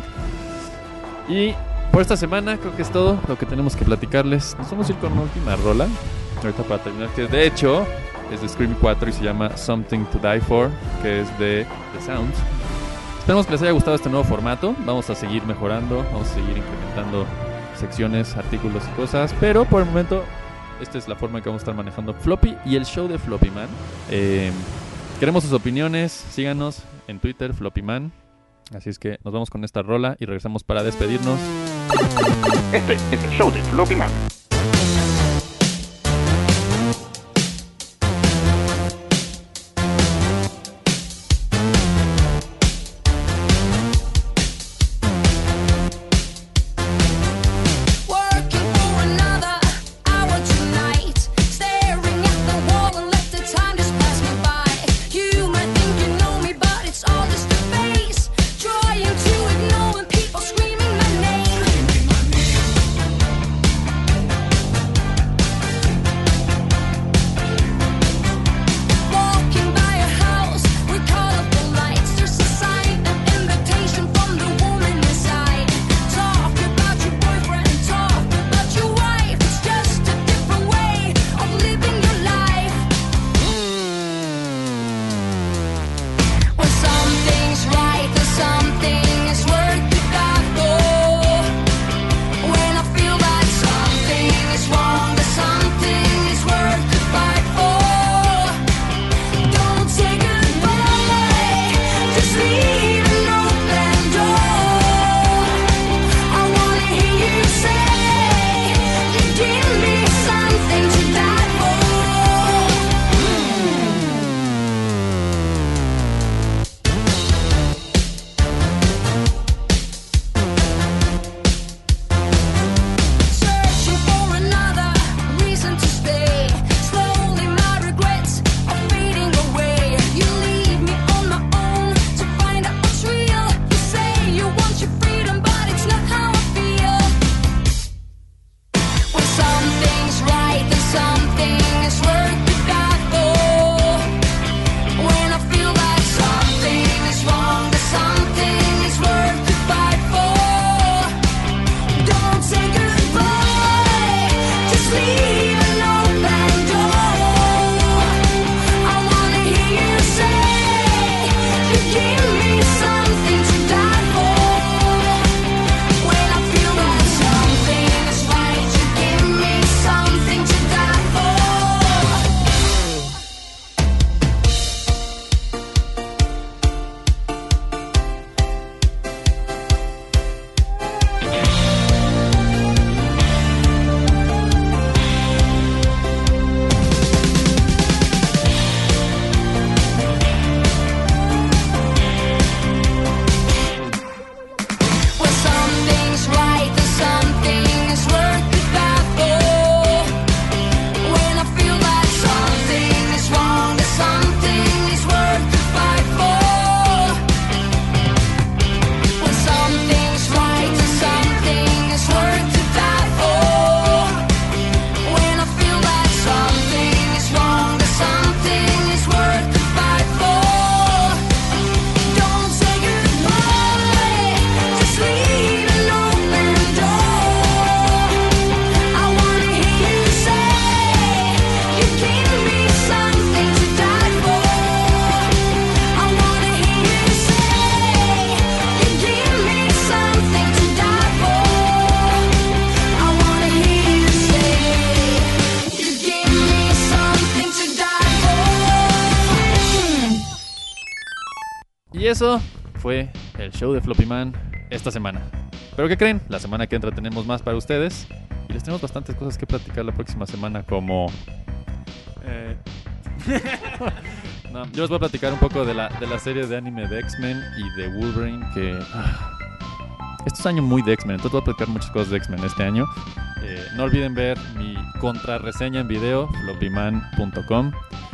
Y por esta semana creo que es todo lo que tenemos que platicarles. Nos vamos a ir con una última rola ahorita para terminar, que de hecho es de Scream cuatro y se llama Something to Die For, que es de The Sounds. Esperamos que les haya gustado este nuevo formato. Vamos a seguir mejorando, vamos a seguir incrementando secciones, artículos y cosas, pero por el momento esta es la forma en que vamos a estar manejando Floppy y el show de Floppy Man. Eh, queremos sus opiniones, síganos en Twitter, Floppy Man. Así es que nos vamos con esta rola y regresamos para despedirnos. Este es el show de Floppy Man. Trying to ignore when people screaming my name. Y eso fue el show de Floppy Man esta semana. ¿Pero qué creen? La semana que entra tenemos más para ustedes. Y les tenemos bastantes cosas que platicar la próxima semana, como... Eh... no, yo les voy a platicar un poco de la, de la serie de anime de X-Men y de Wolverine, que... Ah, este es año muy de X-Men, entonces voy a platicar muchas cosas de X-Men este año. Eh, no olviden ver mi contrarreseña en video, floppy man punto com.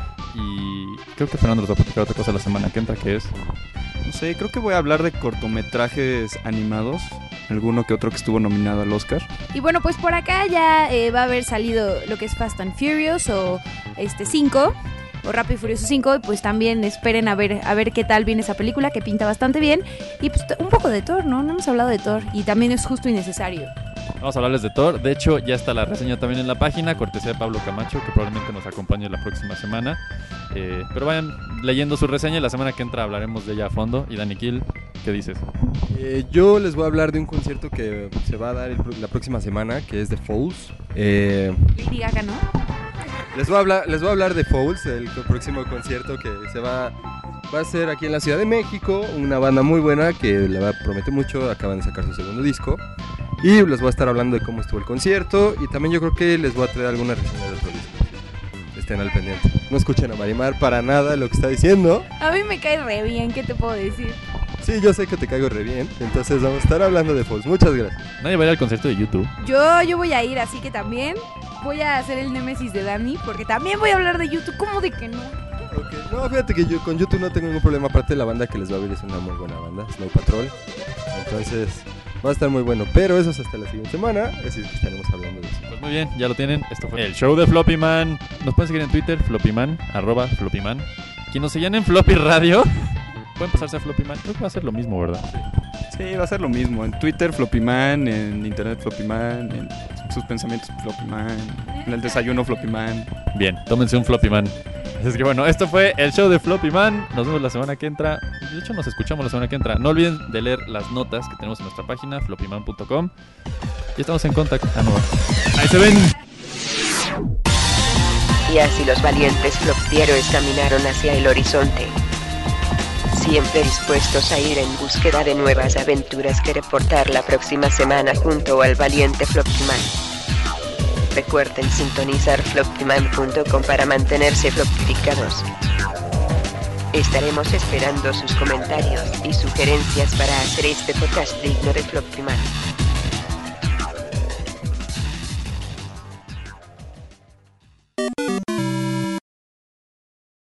Y creo que Fernando les va a platicar otra cosa la semana que entra, que es... No sé, creo que voy a hablar de cortometrajes animados. Alguno que otro que estuvo nominado al Oscar. Y bueno, pues por acá ya eh, va a haber salido lo que es Fast and Furious o este cinco, o Rápido y Furioso cinco, y pues también esperen a ver a ver qué tal viene esa película, que pinta bastante bien. Y pues un poco de Thor, ¿no? No hemos hablado de Thor, y también es justo y necesario. Vamos a hablarles de Thor. De hecho, ya está la reseña también en la página, cortesía de Pablo Camacho, que probablemente nos acompañe la próxima semana. Eh, pero vayan leyendo su reseña y la semana que entra hablaremos de ella a fondo. Y Dani Kill, ¿qué dices? Eh, yo les voy a hablar de un concierto que se va a dar el, la próxima semana, que es The Falls. Eh, Lady Gaga, ¿no? Les voy a hablar, les voy a hablar de Falls, el próximo concierto que se va, va a ser aquí en la Ciudad de México. Una banda muy buena que la promete mucho, acaban de sacar su segundo disco. Y les voy a estar hablando de cómo estuvo el concierto. Y también yo creo que les voy a traer alguna reseña de otro disco. Estén al pendiente. No escuchen a Marimar para nada lo que está diciendo. A mí me cae re bien, ¿qué te puedo decir? Sí, yo sé que te caigo re bien. Entonces vamos a estar hablando de Falls. Muchas gracias. Nadie va a ir al concierto de YouTube. Yo, yo voy a ir, así que también voy a hacer el némesis de Dani, porque también voy a hablar de YouTube. ¿Cómo de que no? Okay. No, fíjate que yo con YouTube no tengo ningún problema. Aparte, la banda que les va a ver es una muy buena banda, Snow Patrol. Entonces va a estar muy bueno. Pero eso es hasta la siguiente semana. Así es que estaremos hablando de eso. Pues muy bien, ya lo tienen. Esto fue el show de Floppy Man. Nos pueden seguir en Twitter, floppyman, arroba floppyman. Quien nos seguían en Floppy Radio, pueden pasarse a Floppy Man. Creo que va a ser lo mismo, ¿verdad? Sí, va a ser lo mismo. En Twitter, Floppy Man. En internet, Floppy Man. En sus pensamientos, Floppy Man. En el desayuno, Floppy Man. Bien, tómense un Floppy Man. Es que bueno, esto fue el show de Floppy Man. Nos vemos la semana que entra. De hecho, nos escuchamos la semana que entra. No olviden de leer las notas que tenemos en nuestra página, floppy man punto com. Y estamos en contacto. Ah, no. Ahí se ven. Y así los valientes flopieros caminaron hacia el horizonte, siempre dispuestos a ir en búsqueda de nuevas aventuras que reportar la próxima semana junto al valiente Floppy Man. Recuerden sintonizar floppy man punto com para mantenerse flopificados. Estaremos esperando sus comentarios y sugerencias para hacer este podcast digno de Floppy Man.